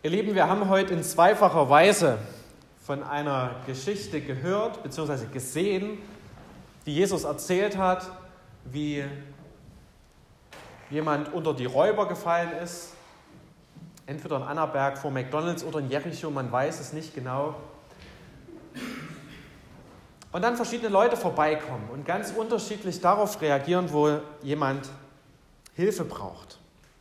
Ihr Lieben, wir haben heute in zweifacher Weise von einer Geschichte gehört bzw. gesehen, die Jesus erzählt hat, wie jemand unter die Räuber gefallen ist, entweder in Annaberg vor McDonald's oder in Jericho, man weiß es nicht genau. Und dann verschiedene Leute vorbeikommen und ganz unterschiedlich darauf reagieren, wo jemand Hilfe braucht.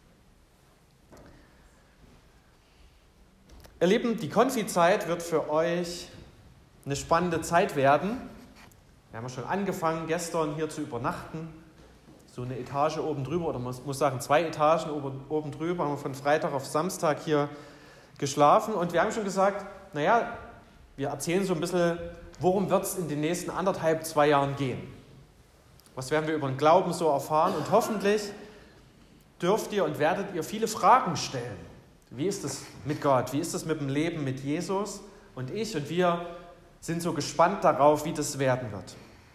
Ihr Lieben, die Konfi-Zeit wird für euch eine spannende Zeit werden. Wir haben ja schon angefangen, gestern hier zu übernachten. So eine Etage oben drüber, oder man muss sagen 2 Etagen oben drüber, haben wir von Freitag auf Samstag hier geschlafen. Und wir haben schon gesagt, naja, wir erzählen so ein bisschen, worum wird es in den nächsten 1,5, 2 Jahren gehen. Was werden wir über den Glauben so erfahren? Und hoffentlich dürft ihr und werdet ihr viele Fragen stellen. Wie ist es mit Gott? Wie ist es mit dem Leben mit Jesus? Und wir sind so gespannt darauf, wie das werden wird.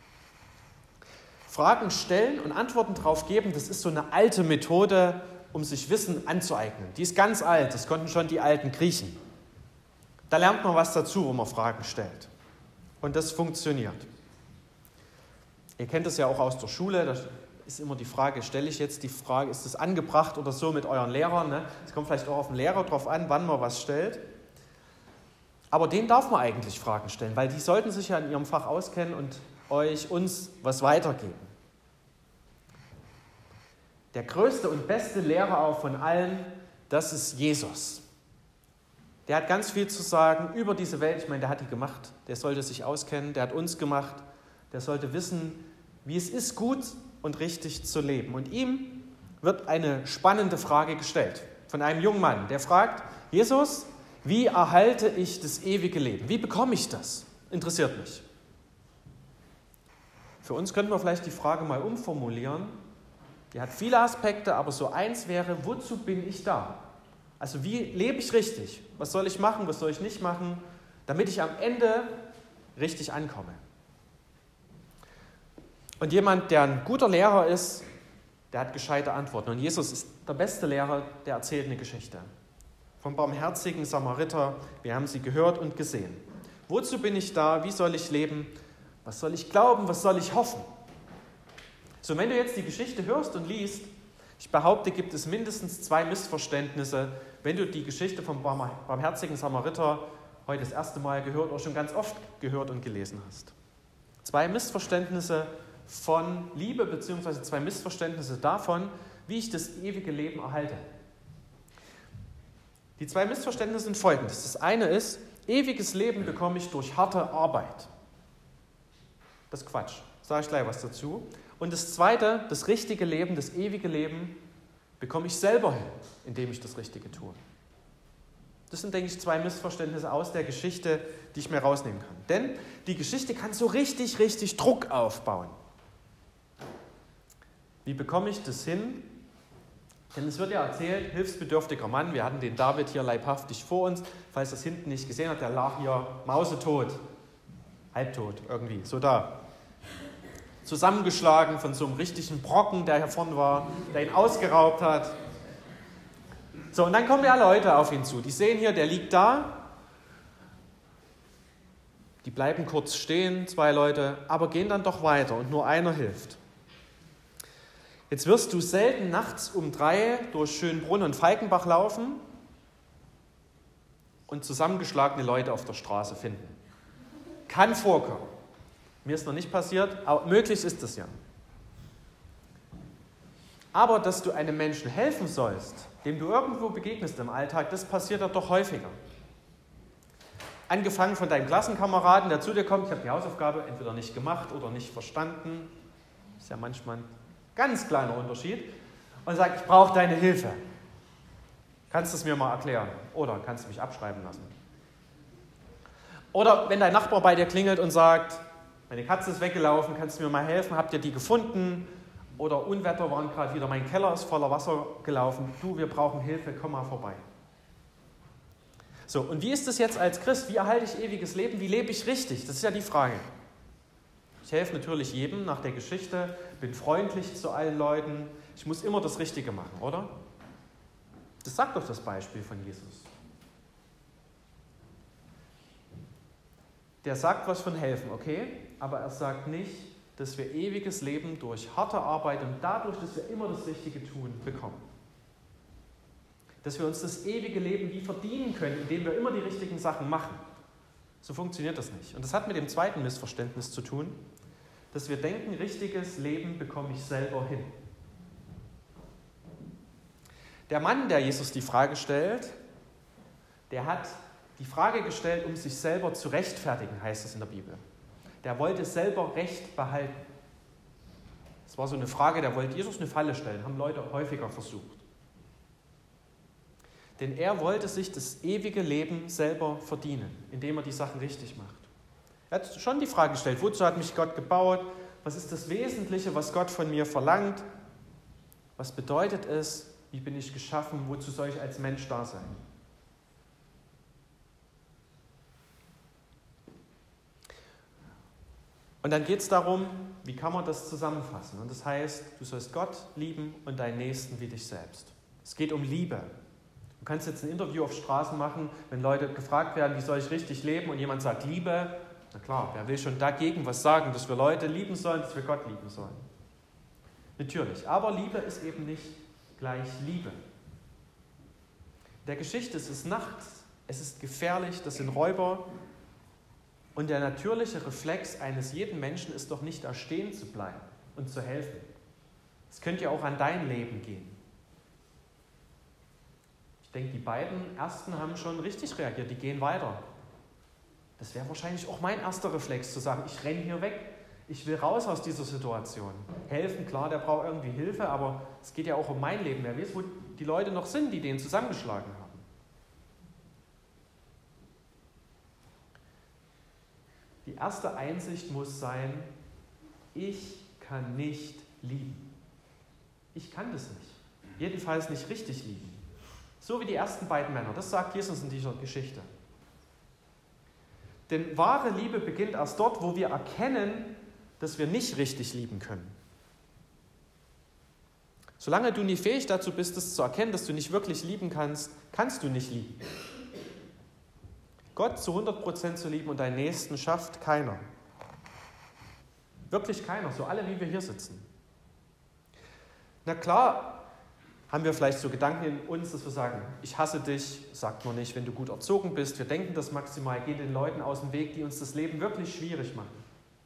Fragen stellen und Antworten drauf geben, das ist so eine alte Methode, um sich Wissen anzueignen. Die ist ganz alt, das konnten schon die alten Griechen. Da lernt man was dazu, wo man Fragen stellt. Und das funktioniert. Ihr kennt es ja auch aus der Schule, da ist immer die Frage, stelle ich jetzt die Frage, ist es angebracht oder so mit euren Lehrern? Ne? Es kommt vielleicht auch auf den Lehrer drauf an, wann man was stellt. Aber denen darf man eigentlich Fragen stellen, weil die sollten sich ja in ihrem Fach auskennen und uns was weitergeben. Der größte und beste Lehrer auch von allen, das ist Jesus. Der hat ganz viel zu sagen über diese Welt. Ich meine, der hat die gemacht, der sollte sich auskennen, der hat uns gemacht, der sollte wissen, wie es ist, gut und richtig zu leben. Und ihm wird eine spannende Frage gestellt von einem jungen Mann, der fragt, Jesus, wie erhalte ich das ewige Leben? Wie bekomme ich das? Interessiert mich. Für uns könnten wir vielleicht die Frage mal umformulieren. Die hat viele Aspekte, aber so eins wäre, wozu bin ich da? Also wie lebe ich richtig? Was soll ich machen, was soll ich nicht machen, damit ich am Ende richtig ankomme? Und jemand, der ein guter Lehrer ist, der hat gescheite Antworten. Und Jesus ist der beste Lehrer, der erzählt eine Geschichte. Vom barmherzigen Samariter, wir haben sie gehört und gesehen. Wozu bin ich da? Wie soll ich leben? Was soll ich glauben? Was soll ich hoffen? So, wenn du jetzt die Geschichte hörst und liest, ich behaupte, gibt es mindestens 2 Missverständnisse, wenn du die Geschichte vom barmherzigen Samariter heute das erste Mal gehört oder schon ganz oft gehört und gelesen hast. 2 Missverständnisse von Liebe, beziehungsweise 2 Missverständnisse davon, wie ich das ewige Leben erhalte. Die 2 Missverständnisse sind folgendes. Das eine ist, ewiges Leben bekomme ich durch harte Arbeit. Das ist Quatsch, sage ich gleich was dazu. Und das zweite, das richtige Leben, das ewige Leben, bekomme ich selber hin, indem ich das Richtige tue. Das sind, denke ich, 2 Missverständnisse aus der Geschichte, die ich mir rausnehmen kann. Denn die Geschichte kann so richtig Druck aufbauen. Wie bekomme ich das hin? Denn es wird ja erzählt, hilfsbedürftiger Mann, wir hatten den David hier leibhaftig vor uns, falls ihr das hinten nicht gesehen habt, der lag hier mausetot, halbtot irgendwie, so da. Zusammengeschlagen von so einem richtigen Brocken, der hier vorne war, der ihn ausgeraubt hat. So, und dann kommen ja Leute auf ihn zu, die sehen hier, der liegt da, die bleiben kurz stehen, 2 Leute, aber gehen dann doch weiter und nur einer hilft. Jetzt wirst du selten nachts um 3 durch Schönbrunn und Falkenbach laufen und zusammengeschlagene Leute auf der Straße finden. Kann vorkommen. Mir ist noch nicht passiert, aber möglich ist es ja. Aber dass du einem Menschen helfen sollst, dem du irgendwo begegnest im Alltag, das passiert ja doch häufiger. Angefangen von deinem Klassenkameraden, der zu dir kommt, ich habe die Hausaufgabe entweder nicht gemacht oder nicht verstanden, ist ja manchmal ein ganz kleiner Unterschied, und sagt, ich brauche deine Hilfe. Kannst du es mir mal erklären? Oder kannst du mich abschreiben lassen? Oder wenn dein Nachbar bei dir klingelt und sagt, meine Katze ist weggelaufen, kannst du mir mal helfen? Habt ihr die gefunden? Oder Unwetter waren gerade wieder, mein Keller ist voller Wasser gelaufen. Du, wir brauchen Hilfe, komm mal vorbei. So, und wie ist es jetzt als Christ? Wie erhalte ich ewiges Leben? Wie lebe ich richtig? Das ist ja die Frage. Ich helfe natürlich jedem nach der Geschichte, bin freundlich zu allen Leuten. Ich muss immer das Richtige machen, oder? Das sagt doch das Beispiel von Jesus. der sagt was von helfen, okay? Aber er sagt nicht, dass wir ewiges Leben durch harte Arbeit und dadurch, dass wir immer das Richtige tun, bekommen. Dass wir uns das ewige Leben wie verdienen können, indem wir immer die richtigen Sachen machen. So funktioniert das nicht. Und das hat mit dem zweiten Missverständnis zu tun, dass wir denken, richtiges Leben bekomme ich selber hin. Der Mann, der Jesus die Frage stellt, der hat die Frage gestellt, um sich selber zu rechtfertigen, heißt es in der Bibel. Der wollte selber Recht behalten. Das war so eine Frage, der wollte Jesus eine Falle stellen, haben Leute häufiger versucht. Denn er wollte sich das ewige Leben selber verdienen, indem er die Sachen richtig macht. Er hat schon die Frage gestellt, wozu hat mich Gott gebaut? Was ist das Wesentliche, was Gott von mir verlangt? Was bedeutet es? Wie bin ich geschaffen? Wozu soll ich als Mensch da sein? Und dann geht es darum, wie kann man das zusammenfassen? Und das heißt, du sollst Gott lieben und deinen Nächsten wie dich selbst. Es geht um Liebe. Du kannst jetzt ein Interview auf Straßen machen, wenn Leute gefragt werden, wie soll ich richtig leben, und jemand sagt Liebe. Na klar, wer will schon dagegen was sagen, dass wir Leute lieben sollen, dass wir Gott lieben sollen? Natürlich, aber Liebe ist eben nicht gleich Liebe. In der Geschichte ist es nachts, es ist gefährlich, das sind Räuber. Und der natürliche Reflex eines jeden Menschen ist doch nicht, da stehen zu bleiben und zu helfen. Es könnte ja auch an dein Leben gehen. Ich denke, die beiden Ersten haben schon richtig reagiert, die gehen weiter. Das wäre wahrscheinlich auch mein erster Reflex, zu sagen, ich renne hier weg, ich will raus aus dieser Situation. Helfen, klar, der braucht irgendwie Hilfe, aber es geht ja auch um mein Leben. Wer weiß, wo die Leute noch sind, die den zusammengeschlagen haben. Die erste Einsicht muss sein, ich kann nicht lieben. Ich kann das nicht. Jedenfalls nicht richtig lieben. So wie die ersten beiden Männer. Das sagt Jesus in dieser Geschichte. Denn wahre Liebe beginnt erst dort, wo wir erkennen, dass wir nicht richtig lieben können. Solange du nie fähig dazu bist, es zu erkennen, dass du nicht wirklich lieben kannst, kannst du nicht lieben. Gott zu 100% zu lieben und deinen Nächsten schafft keiner. Wirklich keiner, so alle, wie wir hier sitzen. Na klar, haben wir vielleicht so Gedanken in uns, dass wir sagen, ich hasse dich, sagt man nicht, wenn du gut erzogen bist. Wir denken das maximal, gehen den Leuten aus dem Weg, die uns das Leben wirklich schwierig machen.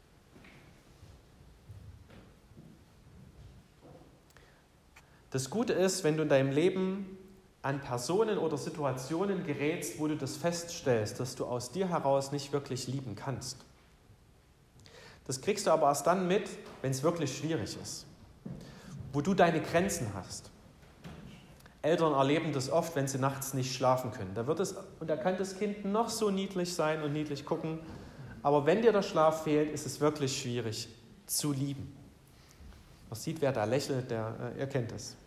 Das Gute ist, wenn du in deinem Leben an Personen oder Situationen gerätst, wo du das feststellst, dass du aus dir heraus nicht wirklich lieben kannst. Das kriegst du aber erst dann mit, wenn es wirklich schwierig ist, wo du deine Grenzen hast. Eltern erleben das oft, wenn sie nachts nicht schlafen können. Da kann das Kind noch so niedlich sein und niedlich gucken, aber wenn dir der Schlaf fehlt, ist es wirklich schwierig zu lieben. Man sieht, wer da lächelt, ihr kennt es.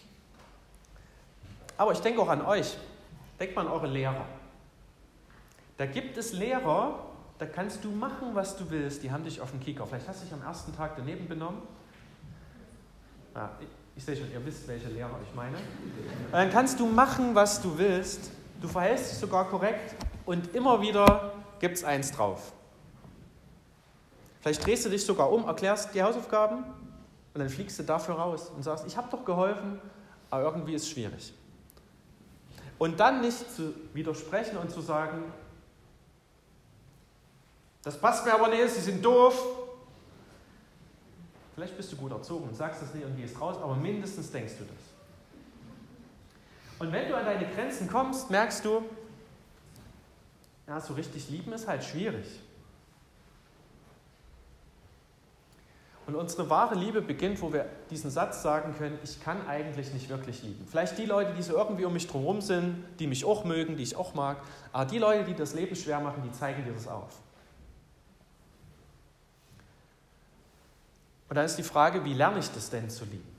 Aber ich denke auch an euch. Denkt mal an eure Lehrer. Da gibt es Lehrer, da kannst du machen, was du willst. Die haben dich auf den Kieker. Vielleicht hast du dich am ersten Tag daneben benommen. Ja, ich sehe schon, ihr wisst, welche Lehrer ich meine. Und dann kannst du machen, was du willst. Du verhältst dich sogar korrekt und immer wieder gibt es eins drauf. Vielleicht drehst du dich sogar um, erklärst die Hausaufgaben und dann fliegst du dafür raus und sagst, ich habe doch geholfen, aber irgendwie ist es schwierig. Und dann nicht zu widersprechen und zu sagen, das passt mir aber nicht, sie sind doof. Vielleicht bist du gut erzogen und sagst das nicht und gehst raus, aber mindestens denkst du das. Und wenn du an deine Grenzen kommst, merkst du, ja, so richtig lieben ist halt schwierig. Und unsere wahre Liebe beginnt, wo wir diesen Satz sagen können, ich kann eigentlich nicht wirklich lieben. Vielleicht die Leute, die so irgendwie um mich drumherum sind, die mich auch mögen, die ich auch mag, aber die Leute, die das Leben schwer machen, die zeigen dir das auf. Und dann ist die Frage, wie lerne ich das denn zu lieben?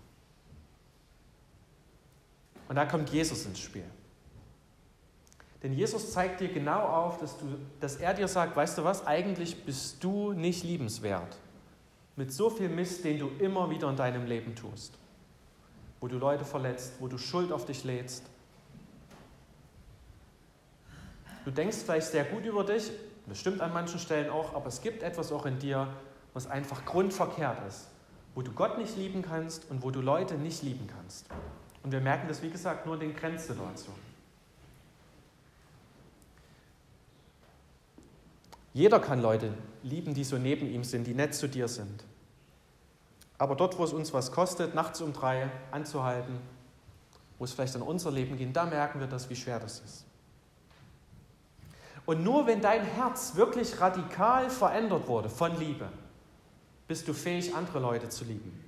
Und da kommt Jesus ins Spiel. Denn Jesus zeigt dir genau auf, dass er dir sagt, weißt du was, eigentlich bist du nicht liebenswert. Mit so viel Mist, den du immer wieder in deinem Leben tust. Wo du Leute verletzt, wo du Schuld auf dich lädst. Du denkst vielleicht sehr gut über dich, Und das stimmt an manchen Stellen auch, aber es gibt etwas auch in dir, was einfach grundverkehrt ist, wo du Gott nicht lieben kannst und wo du Leute nicht lieben kannst. Und wir merken das, wie gesagt, nur in den Grenzsituationen. Jeder kann Leute lieben, die so neben ihm sind, die nett zu dir sind. Aber dort, wo es uns was kostet, nachts um 3 anzuhalten, wo es vielleicht an unser Leben geht, da merken wir das, wie schwer das ist. Und nur wenn dein Herz wirklich radikal verändert wurde von Liebe, bist du fähig, andere Leute zu lieben.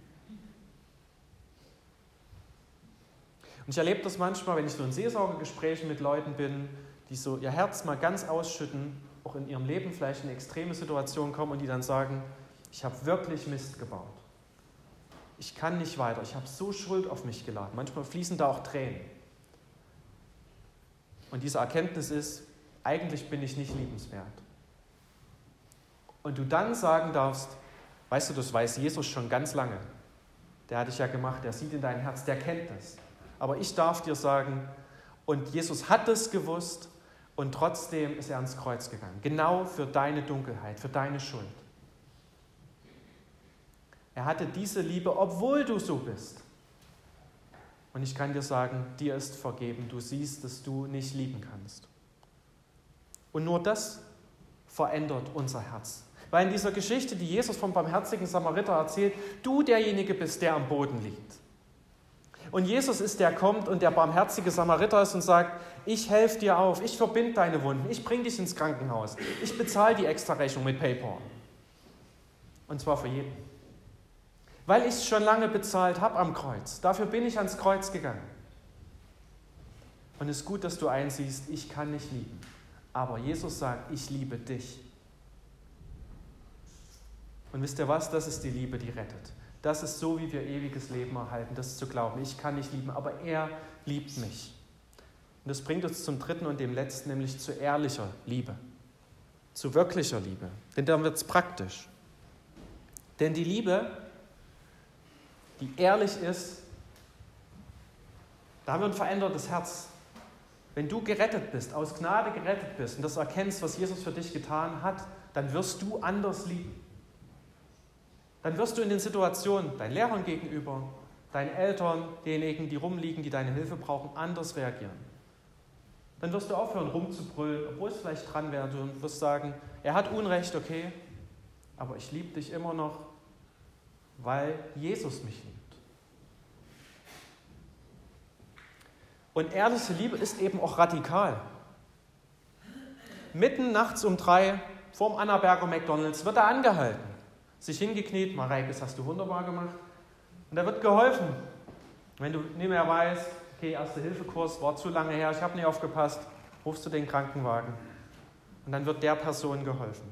Und ich erlebe das manchmal, wenn ich so in Seelsorgegesprächen mit Leuten bin, die so ihr Herz mal ganz ausschütten, auch in ihrem Leben vielleicht in extreme Situationen kommen und die dann sagen, ich habe wirklich Mist gebaut. Ich kann nicht weiter, ich habe so Schuld auf mich geladen. Manchmal fließen da auch Tränen. Und diese Erkenntnis ist, eigentlich bin ich nicht liebenswert. Und du dann sagen darfst, weißt du, das weiß Jesus schon ganz lange. Der hat dich ja gemacht, der sieht in dein Herz, der kennt das. Aber ich darf dir sagen, und Jesus hat es gewusst und trotzdem ist er ans Kreuz gegangen. Genau für deine Dunkelheit, für deine Schuld. Er hatte diese Liebe, obwohl du so bist. Und ich kann dir sagen, dir ist vergeben. Du siehst, dass du nicht lieben kannst. Und nur das verändert unser Herz. Weil in dieser Geschichte, die Jesus vom barmherzigen Samariter erzählt, du derjenige bist, der am Boden liegt. Und Jesus ist, der kommt und der barmherzige Samariter ist und sagt, ich helfe dir auf, ich verbinde deine Wunden, ich bringe dich ins Krankenhaus, ich bezahle die Extrarechnung mit PayPal. Und zwar für jeden. Weil ich es schon lange bezahlt habe am Kreuz. Dafür bin ich ans Kreuz gegangen. Und es ist gut, dass du einsiehst, ich kann nicht lieben. Aber Jesus sagt, ich liebe dich. Und wisst ihr was? Das ist die Liebe, die rettet. Das ist so, wie wir ewiges Leben erhalten, das zu glauben. Ich kann nicht lieben, aber er liebt mich. Und das bringt uns zum dritten und dem letzten, nämlich zu ehrlicher Liebe. Zu wirklicher Liebe. Denn dann wird es praktisch. Denn die Liebe, die ehrlich ist, da haben wir ein verändertes Herz. Wenn du gerettet bist, aus Gnade gerettet bist und das erkennst, was Jesus für dich getan hat, dann wirst du anders lieben. Dann wirst du in den Situationen deinen Lehrern gegenüber, deinen Eltern, denjenigen, die rumliegen, die deine Hilfe brauchen, anders reagieren. Dann wirst du aufhören rumzubrüllen, obwohl es vielleicht dran wäre, und wirst sagen, er hat Unrecht, okay, aber ich liebe dich immer noch, weil Jesus mich liebt. Und ehrliche Liebe ist eben auch radikal. Mitten nachts um 3 vorm Annaberger McDonald's wird er angehalten. Sich hingekniet, Mareike, das hast du wunderbar gemacht. Und da wird geholfen. Wenn du nicht mehr weißt, okay, Erste-Hilfe-Kurs war zu lange her, ich habe nicht aufgepasst, rufst du den Krankenwagen. Und dann wird der Person geholfen.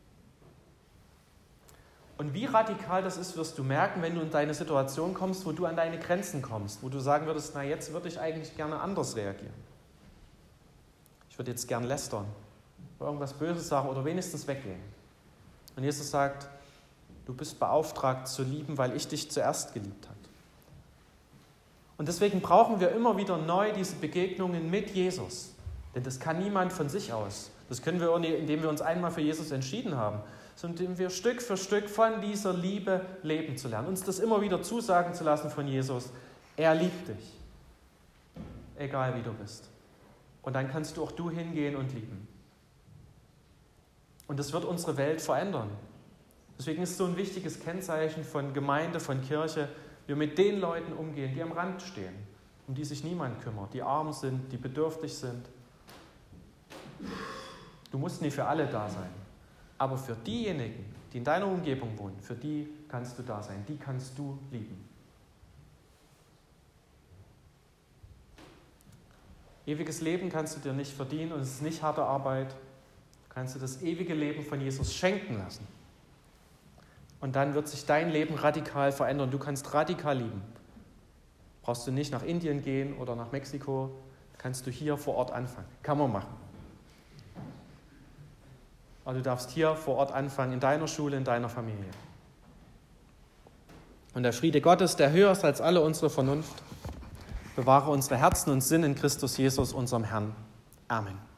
Und wie radikal das ist, wirst du merken, wenn du in deine Situation kommst, wo du an deine Grenzen kommst, wo du sagen würdest, na jetzt würde ich eigentlich gerne anders reagieren. Ich würde jetzt gern lästern, oder irgendwas Böses sagen oder wenigstens weggehen. Und Jesus sagt, du bist beauftragt zu lieben, weil ich dich zuerst geliebt habe. Und deswegen brauchen wir immer wieder neu diese Begegnungen mit Jesus. Denn das kann niemand von sich aus. Das können wir, indem wir uns einmal für Jesus entschieden haben, sondern indem wir Stück für Stück von dieser Liebe leben zu lernen. Uns das immer wieder zusagen zu lassen von Jesus. Er liebt dich. Egal wie du bist. Und dann kannst du auch du hingehen und lieben. Und das wird unsere Welt verändern. Deswegen ist es so ein wichtiges Kennzeichen von Gemeinde, von Kirche, wir mit den Leuten umgehen, die am Rand stehen, um die sich niemand kümmert, die arm sind, die bedürftig sind. Du musst nicht für alle da sein, aber für diejenigen, die in deiner Umgebung wohnen, für die kannst du da sein, die kannst du lieben. Ewiges Leben kannst du dir nicht verdienen und es ist nicht harte Arbeit. Du kannst dir das ewige Leben von Jesus schenken lassen. Und dann wird sich dein Leben radikal verändern. Du kannst radikal lieben. Brauchst du nicht nach Indien gehen oder nach Mexiko, kannst du hier vor Ort anfangen. Kann man machen. Aber du darfst hier vor Ort anfangen, in deiner Schule, in deiner Familie. Und der Friede Gottes, der höher ist als alle unsere Vernunft, bewahre unsere Herzen und Sinn in Christus Jesus, unserem Herrn. Amen.